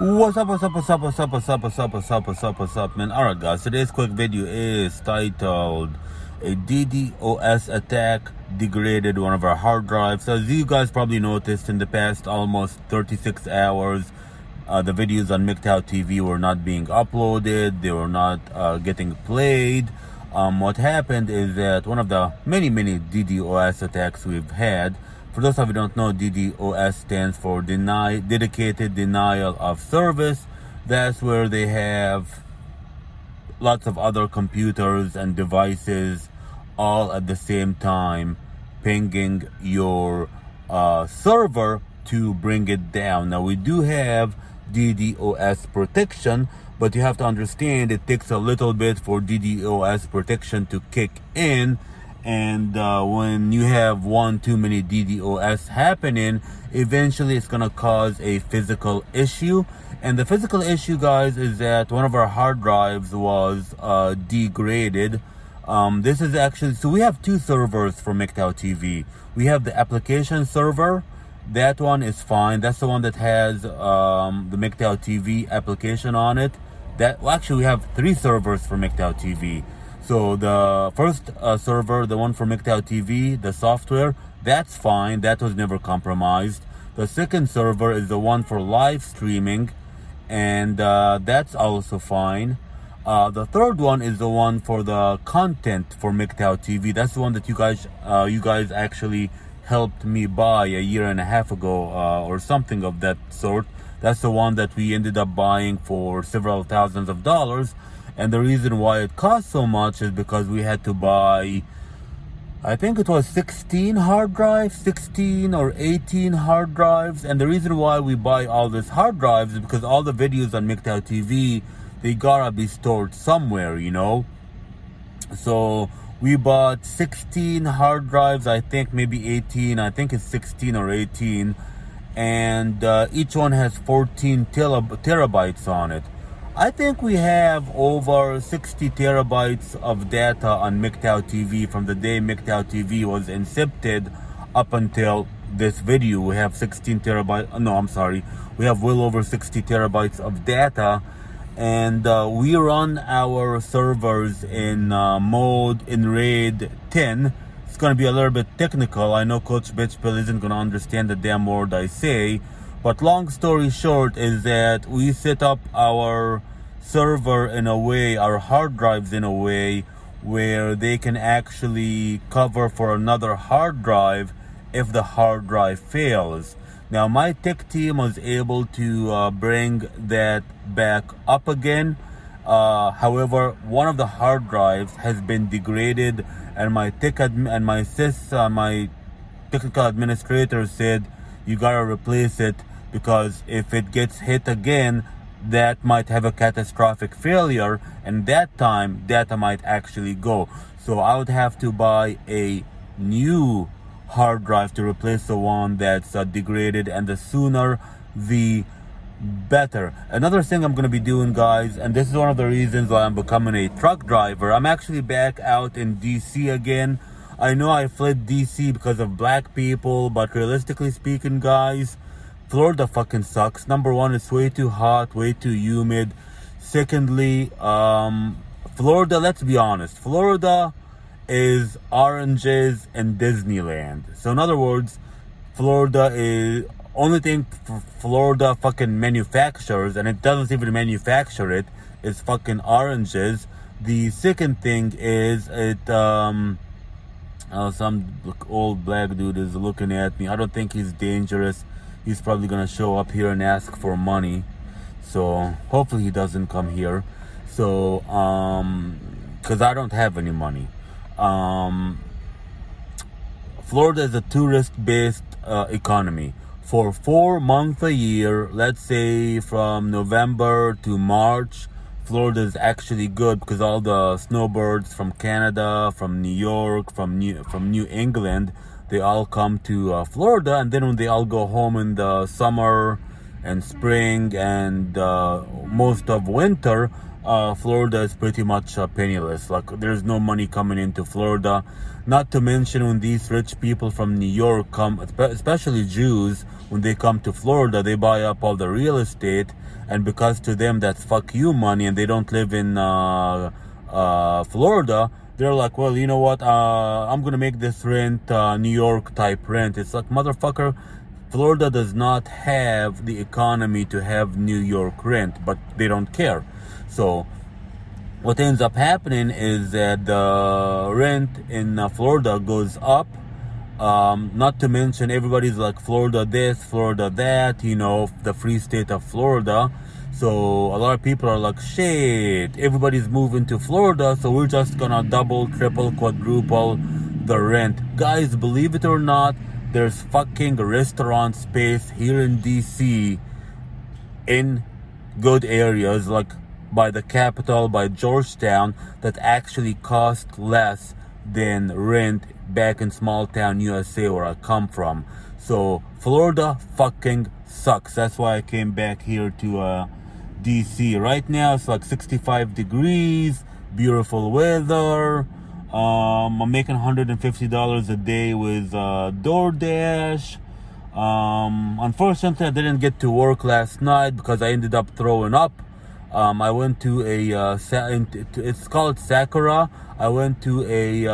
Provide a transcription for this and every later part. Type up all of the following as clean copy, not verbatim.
What's up, what's up, what's up, what's up, what's up, what's up, what's up, what's up, what's up, man? Alright, guys, today's quick video is titled A DDoS Attack Degraded One of Our Hard Drives. So as you guys probably noticed, in the past almost 36 hours, the videos on MGTOW TV were not being uploaded, they were not getting played. What happened is that one of the many DDoS attacks we've had, for those of you who don't know, DDoS stands for Dedicated Denial of Service. That's where they have lots of other computers and devices all at the same time pinging your server to bring it down. Now, we do have DDoS protection, but you have to understand it takes a little bit for DDoS protection to kick in. And when you have one too many DDoS happening, eventually it's going to cause a physical issue. And the physical issue, guys, is that one of our hard drives was degraded. This is actually, so we have two servers for MGTOW TV. We have the application server. That one is fine. That's the one that has the MGTOW TV application on it. Actually, we have three servers for MGTOW TV. So the first server, the one for MGTOW TV, the software, that's fine. That was never compromised. The second server is the one for live streaming, and that's also fine. The third one is the one for the content for MGTOW TV. That's the one that you guys actually helped me buy a year and a half ago, or something of that sort. That's the one that we ended up buying for several thousands of dollars. And the reason why it cost so much is because we had to buy, I think it was 16 hard drives, 16 or 18 hard drives. And the reason why we buy all these hard drives is because all the videos on MGTOW TV, they gotta be stored somewhere, you know. So we bought 16 hard drives, I think maybe 18, I think it's 16 or 18. And each one has 14 terabytes on it. I think we have over 60 terabytes of data on MGTOW TV from the day MGTOW TV was incepted up until this video. We have 16 terabytes. No, I'm sorry. We have well over 60 terabytes of data. And we run our servers in mode in RAID 10. It's going to be a little bit technical. I know Coach Bitchpill isn't going to understand the damn word I say. But long story short is that we set up our server in a way, our hard drives in a way, where they can actually cover for another hard drive if the hard drive fails. Now, my tech team was able to bring that back up again. However, one of the hard drives has been degraded, and my my technical administrator said, you gotta replace it, because if it gets hit again, that might have a catastrophic failure, and that time data might actually go. So I would have to buy a new hard drive to replace the one that's degraded, and the sooner the better. Another thing I'm going to be doing, guys, and this is one of the reasons why I'm becoming a truck driver. I'm actually back out in DC again. I know I fled DC because of black people, but realistically speaking, guys, Florida fucking sucks. Number one, it's way too hot, way too humid. Secondly, Florida, let's be honest, Florida is oranges and Disneyland. So in other words, Florida is only thing Florida fucking manufactures, and it doesn't even manufacture it, is fucking oranges. The second thing is some old black dude is looking at me. I don't think he's dangerous. He's probably gonna show up here and ask for money. So hopefully he doesn't come here. So because I don't have any money. Florida is a tourist-based economy. For 4 months a year, let's say from November to March, Florida is actually good because all the snowbirds from Canada, from New York, from New England, they all come to Florida, and then when they all go home in the summer and spring and most of winter, Florida is pretty much penniless. Like, there's no money coming into Florida. Not to mention when these rich people from New York come, especially Jews, when they come to Florida, they buy up all the real estate, and because to them that's fuck you money, and they don't live in Florida, they're like, well, you know what, I'm gonna make this rent New York type rent. It's like, motherfucker, Florida does not have the economy to have New York rent, but they don't care. So what ends up happening is that the rent in Florida goes up. Not to mention everybody's like, Florida this, Florida that, you know, the free state of Florida. So a lot of people are like, shit, everybody's moving to Florida, so we're just gonna double, triple, quadruple the rent. Guys, believe it or not, there's fucking restaurant space here in DC in good areas like by the Capitol, by Georgetown, that actually cost less than rent back in small town USA where I come from. So Florida fucking sucks. That's why I came back here to DC. Right now it's like 65 degrees, beautiful weather. I'm making $150 a day with DoorDash. Unfortunately, I didn't get to work last night because I ended up throwing up. I went to a it's called Sakura. I went to a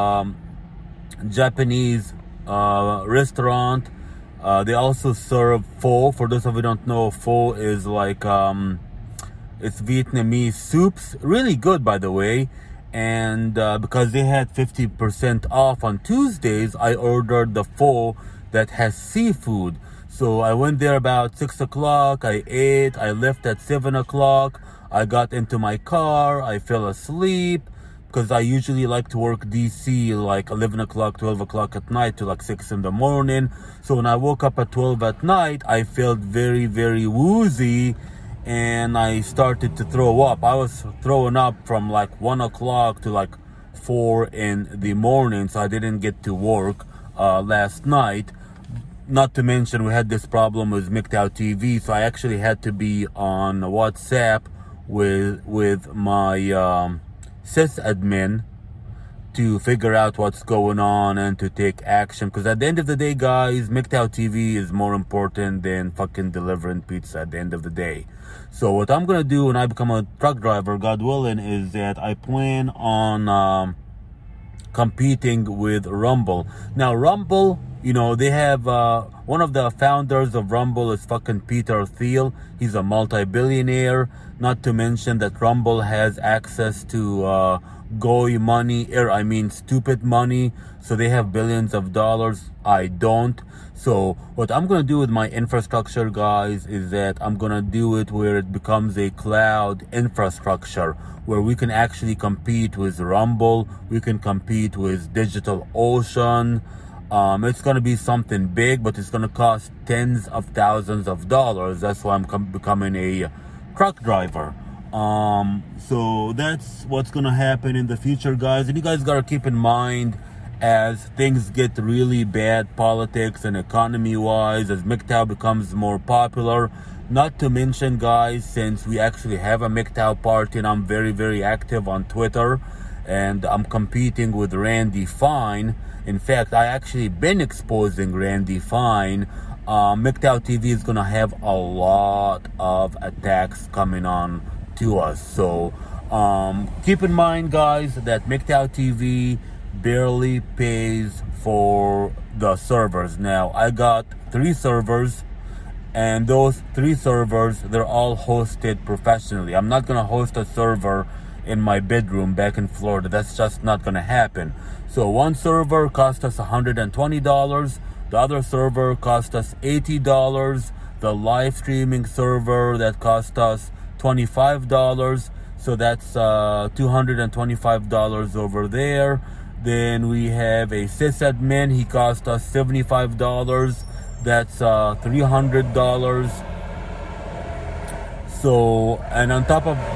Japanese restaurant. They also serve pho. For those of you who don't know, pho is like it's Vietnamese soups. Really good, by the way. And because they had 50% off on Tuesdays, I ordered the pho that has seafood. So I went there about 6 o'clock. I ate. I left at 7 o'clock. I got into my car. I fell asleep because I usually like to work DC like 11 o'clock, 12 o'clock at night to like 6 in the morning. So when I woke up at 12 at night, I felt very, very woozy. And I started to throw up. I was throwing up from like 1 o'clock to like 4 in the morning. So I didn't get to work last night. Not to mention we had this problem with MGTOW TV. So I actually had to be on WhatsApp with my sysadmin to figure out what's going on and to take action. Because at the end of the day, guys, MGTOW TV is more important than fucking delivering pizza at the end of the day. So what I'm going to do when I become a truck driver, God willing, is that I plan on competing with Rumble. Now, Rumble, you know, they have one of the founders of Rumble is fucking Peter Thiel. He's a multi-billionaire. Not to mention that Rumble has access to Goi money, I mean stupid money. So they have billions of dollars. I don't. So what I'm going to do with my infrastructure, guys, is that I'm going to do it where it becomes a cloud infrastructure where we can actually compete with Rumble. We can compete with DigitalOcean. It's going to be something big, but it's going to cost tens of thousands of dollars. That's why I'm becoming a truck driver. So that's what's going to happen in the future, guys. And you guys got to keep in mind, as things get really bad, politics and economy wise, as MGTOW becomes more popular. Not to mention, guys, since we actually have a MGTOW party and I'm very, very active on Twitter and I'm competing with Randy Fine. In fact, I actually been exposing Randy Fine. MGTOW TV is going to have a lot of attacks coming on to us. So keep in mind, guys, that MGTOW TV barely pays for the servers. Now, I got 3 servers, and those 3 servers, they're all hosted professionally. I'm not going to host a server in my bedroom back in Florida. That's just not going to happen. So one server cost us $120. The other server cost us $80. The live streaming server that cost us $25. So that's $225 over there. Then we have a sysadmin. He cost us $75. That's $300. So, and on top of,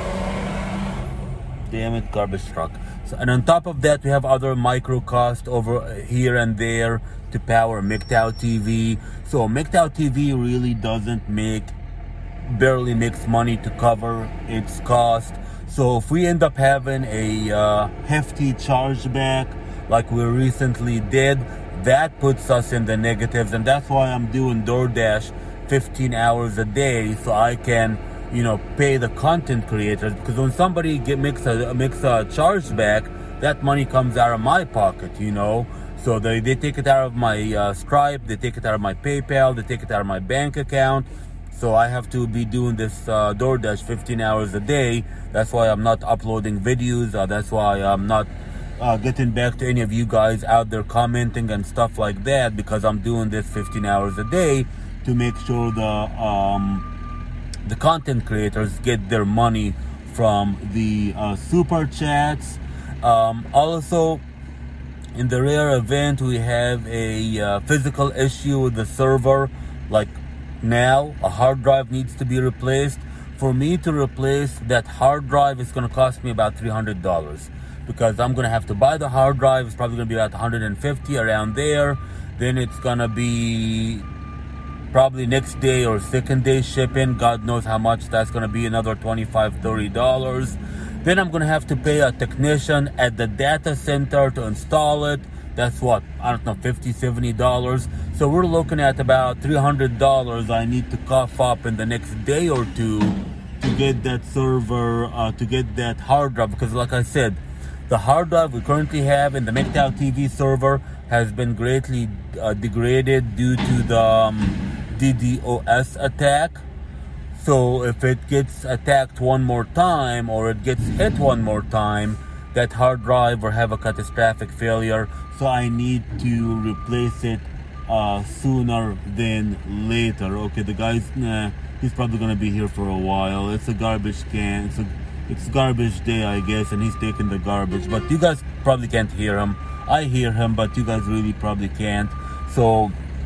damn it, garbage truck. So, and on top of that, we have other micro cost over here and there to power MGTOW TV. So MGTOW TV really doesn't barely makes money to cover its cost. So if we end up having a hefty chargeback like we recently did, that puts us in the negatives, and that's why I'm doing DoorDash 15 hours a day, so I can, you know, pay the content creators. Because when somebody makes a chargeback, that money comes out of my pocket, you know. So they take it out of my Stripe, they take it out of my PayPal, they take it out of my bank account. So I have to be doing this DoorDash 15 hours a day. That's why I'm not uploading videos. That's why I'm not getting back to any of you guys out there commenting and stuff like that, because I'm doing this 15 hours a day to make sure the content creators get their money from the super chats. Also, in the rare event we have a physical issue with the server, like now a hard drive needs to be replaced. For me to replace that hard drive, it's going to cost me about $300, because I'm going to have to buy the hard drive. It's probably going to be about $150, around there. Then it's going to be probably next day or second day shipping. God knows how much that's going to be, another $25, $30. Then I'm going to have to pay a technician at the data center to install it. That's what, I don't know, $50, $70. So we're looking at about $300 I need to cough up in the next day or two to get that server, to get that hard drive. Because like I said, the hard drive we currently have in the MGTOW TV server has been greatly degraded due to the DDoS attack. So if it gets attacked one more time, or it gets hit one more time, that hard drive will have a catastrophic failure. So I need to replace it sooner than later. Okay, the guy's he's probably gonna be here for a while. It's a garbage can. It's garbage day, I guess, and he's taking the garbage. But you guys probably can't hear him. I hear him, but you guys really probably can't. So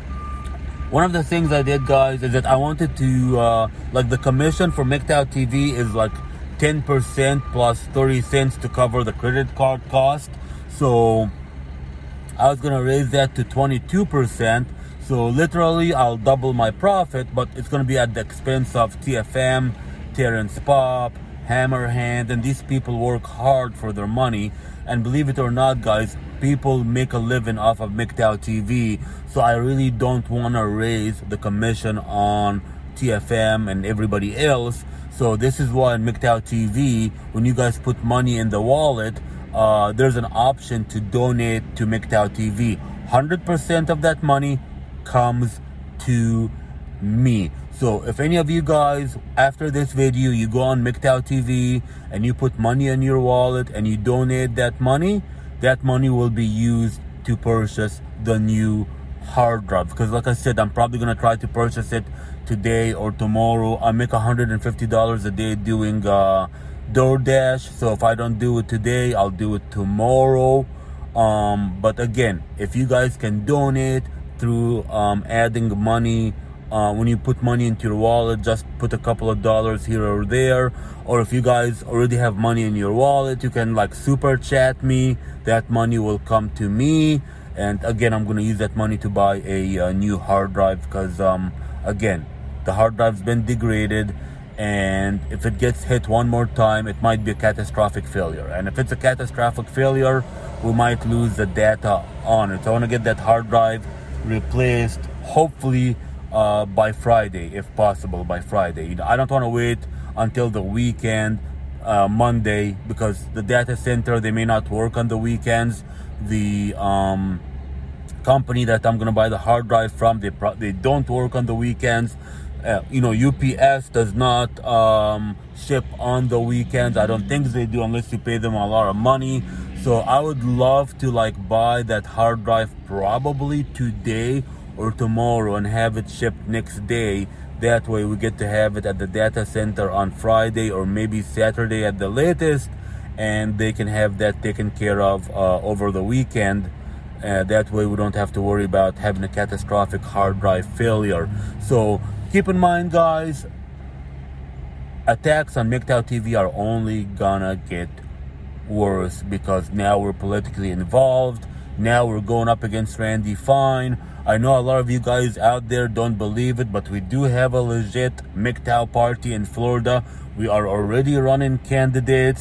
one of the things I did, guys, is that I wanted to like, the commission for MGTOW TV is like 10% plus 30 cents to cover the credit card cost. So I was gonna raise that to 22%. So literally I'll double my profit, but it's gonna be at the expense of TFM, Terrence Pop, Hammerhand, and these people work hard for their money. And believe it or not, guys, people make a living off of MGTOW TV. So I really don't want to raise the commission on TFM and everybody else. So this is why in MGTOW TV, when you guys put money in the wallet, there's an option to donate to MGTOW TV. 100% of that money comes to me. So if any of you guys, after this video, you go on MGTOW TV and you put money in your wallet and you donate that money will be used to purchase the new hard drive. Because like I said, I'm probably going to try to purchase it today or tomorrow. I make $150 a day doing DoorDash. So if I don't do it today, I'll do it tomorrow. But again, if you guys can donate through adding money, when you put money into your wallet, just put a couple of dollars here or there. Or if you guys already have money in your wallet, you can like super chat me. That money will come to me. And again, I'm going to use that money to buy a new hard drive, because again, the hard drive's been degraded, and if it gets hit one more time, it might be a catastrophic failure. And if it's a catastrophic failure, we might lose the data on it. So I want to get that hard drive replaced, hopefully by Friday, if possible, by Friday. You know, I don't want to wait until the weekend, Monday, because the data center, they may not work on the weekends. The company that I'm gonna buy the hard drive from, they don't work on the weekends. You know, UPS does not ship on the weekends. I don't think they do, unless you pay them a lot of money. So I would love to like buy that hard drive probably today or tomorrow and have it shipped next day. That way we get to have it at the data center on Friday or maybe Saturday at the latest, and they can have that taken care of over the weekend. That way we don't have to worry about having a catastrophic hard drive failure. So keep in mind, guys, attacks on MGTOW TV are only gonna get worse, because now we're politically involved. Now we're going up against Randy Fine. I know a lot of you guys out there don't believe it, but we do have a legit MGTOW party in Florida. We are already running candidates.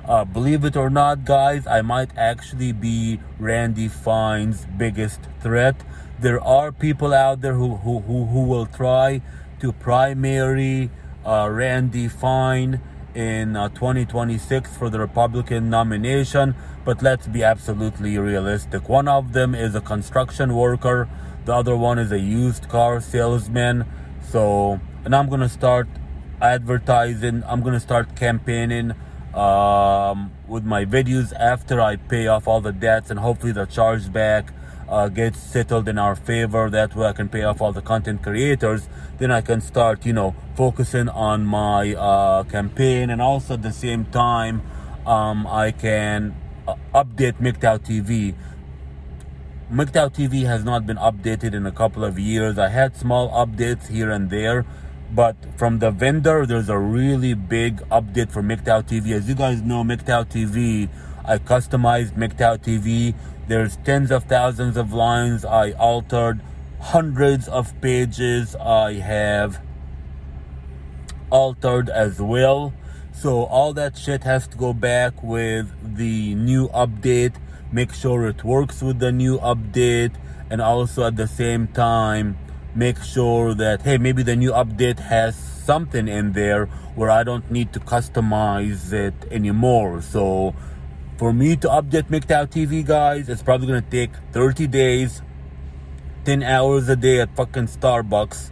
Believe it or not, guys, I might actually be Randy Fine's biggest threat. There are people out there who will try to primary Randy Fine in 2026 for the Republican nomination, but let's be absolutely realistic. One of them is a construction worker, the other one is a used car salesman. So, and I'm gonna start advertising, I'm gonna start campaigning with my videos after I pay off all the debts, and hopefully the chargeback gets settled in our favor. That way I can pay off all the content creators. Then I can start, focusing on my campaign, and also at the same time I can update MGTOW TV. MGTOW TV has not been updated in a couple of years. I had small updates here and there, but from the vendor, there's a really big update for MGTOW TV. As you guys know, MGTOW TV, I customized MGTOW TV. There's tens of thousands of lines I altered, hundreds of pages I have altered as well. So all that shit has to go back with the new update. Make sure it works with the new update, and also at the same time make sure that, hey, maybe the new update has something in there where I don't need to customize it anymore. So for me to update MGTOW TV, guys, it's probably gonna take 30 days, 10 hours a day at fucking Starbucks.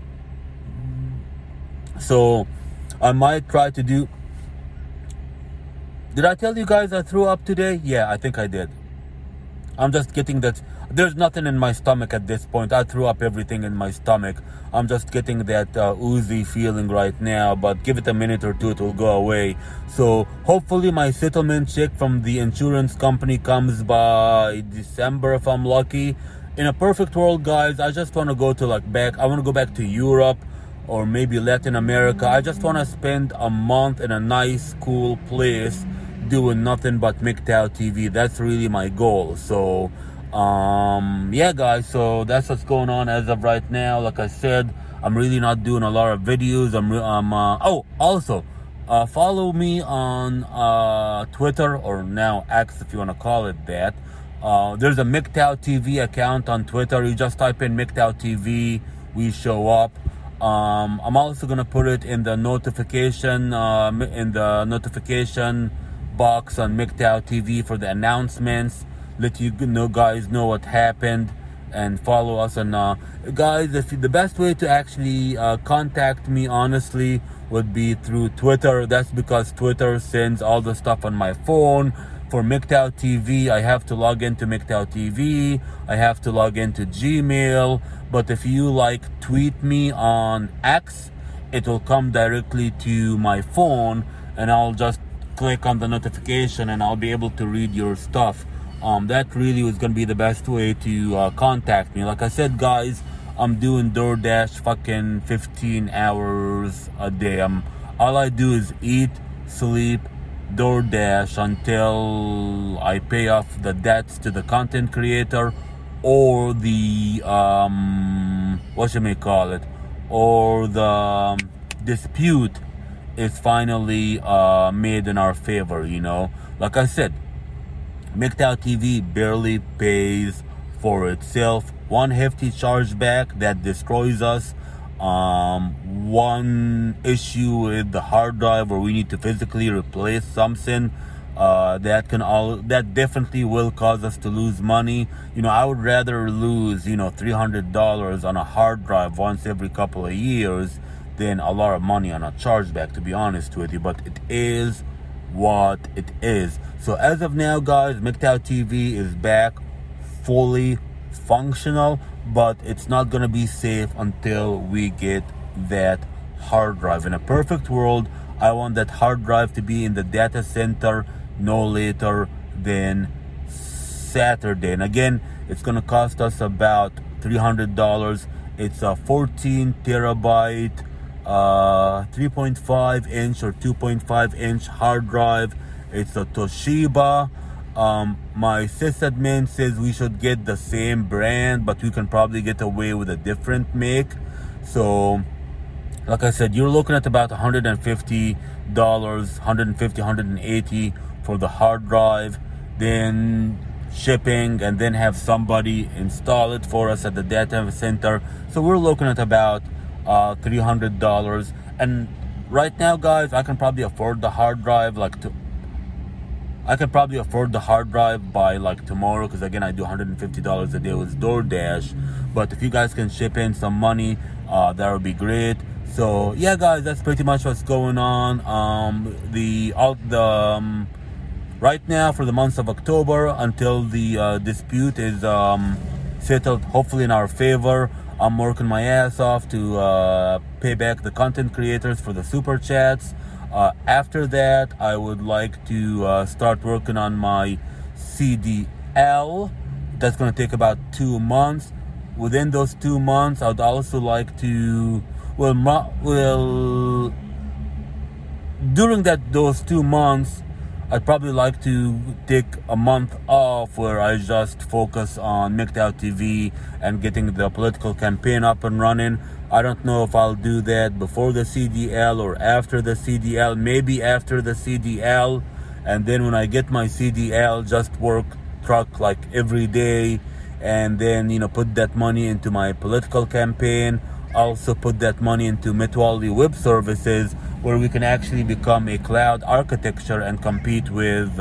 So I might try to do... Did I tell you guys I threw up today? Yeah, I think I did. I'm just getting that... There's nothing in my stomach at this point. I threw up everything in my stomach. I'm just getting that oozy feeling right now, but give it a minute or two, it will go away. So hopefully my settlement check from the insurance company comes by December if I'm lucky. In a perfect world, guys, I just want to go to I want to go back to Europe or maybe Latin America. I just want to spend a month in a nice, cool place doing nothing but MGTOW TV. That's really my goal. So yeah, guys, so that's what's going on as of right now. Like I said, I'm really not doing a lot of videos. Also follow me on Twitter, or now X if you want to call it that. There's a MGTOW TV account on Twitter. You just type in MGTOW TV, we show up. I'm also gonna put it in the notification box on MGTOW TV for the announcements. Let you guys know what happened, and follow us. And guys, the best way to actually contact me, honestly, would be through Twitter. That's because Twitter sends all the stuff on my phone. For MGTOW TV, I have to log into MGTOW TV. I have to log into Gmail. But if you tweet me on X, it will come directly to my phone, and I'll just click on the notification and I'll be able to read your stuff. That really was going to be the best way to contact me. Like I said, guys, I'm doing DoorDash fucking 15 hours a day. All I do is eat, sleep, DoorDash until I pay off the debts to the content creator, or the or the dispute is finally made in our favor. Like I said, MGTOW TV barely pays for itself. One hefty chargeback that destroys us. One issue with the hard drive where we need to physically replace something. That definitely will cause us to lose money. I would rather lose $300 on a hard drive once every couple of years than a lot of money on a chargeback, to be honest with you. But it is what it is. So as of now, guys, MGTOW TV is back, fully functional, but it's not gonna be safe until we get that hard drive. In a perfect world, I want that hard drive to be in the data center no later than Saturday. And again, it's gonna cost us about $300. It's a 14 terabyte 3.5 inch or 2.5 inch hard drive. It's a Toshiba. My sysadmin says we should get the same brand, but we can probably get away with a different make. So like I said, you're looking at about $150 150, 180 for the hard drive, then shipping, and then have somebody install it for us at the data center. So we're looking at about $300. And right now, guys, I can probably afford the hard drive by like tomorrow, because again, I do $150 a day with DoorDash. But if you guys can ship in some money, that would be great. So yeah, guys, that's pretty much what's going on. Right now, for the month of October, until the dispute is settled, hopefully in our favor, I'm working my ass off to pay back the content creators for the super chats. After that, I would like to start working on my CDL. That's going to take about 2 months. Within those 2 months, I'd also like to, during those 2 months, I'd probably like to take a month off where I just focus on MGTOW TV and getting the political campaign up and running. I don't know if I'll do that before the CDL or after the CDL. Maybe after the CDL. And then when I get my CDL, just work truck like every day. And then, put that money into my political campaign. Also put that money into Metwali Web Services, where we can actually become a cloud architecture and compete with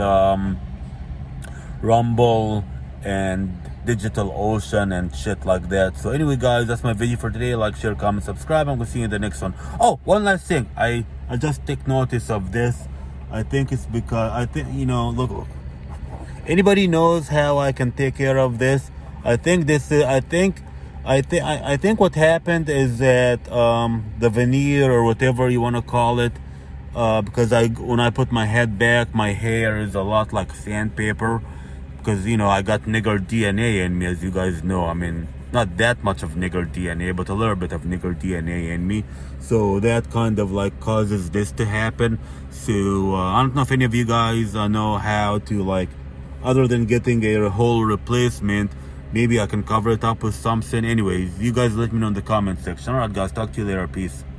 Rumble and DigitalOcean and shit like that. So anyway, guys, that's my video for today. Like, share, comment, subscribe. I'm gonna see you in the next one. Oh, one last thing. I just take notice of this. I think it's because look, anybody knows how I can take care of this? I think what happened is that the veneer, or whatever you want to call it, because when I put my head back, my hair is a lot like sandpaper, because I got nigger DNA in me, as you guys know. I mean, not that much of nigger DNA, but a little bit of nigger DNA in me. So that kind of like causes this to happen. So I don't know if any of you guys know how to, other than getting a whole replacement, maybe I can cover it up with something. Anyways, you guys let me know in the comment section. Alright, guys, talk to you later. Peace.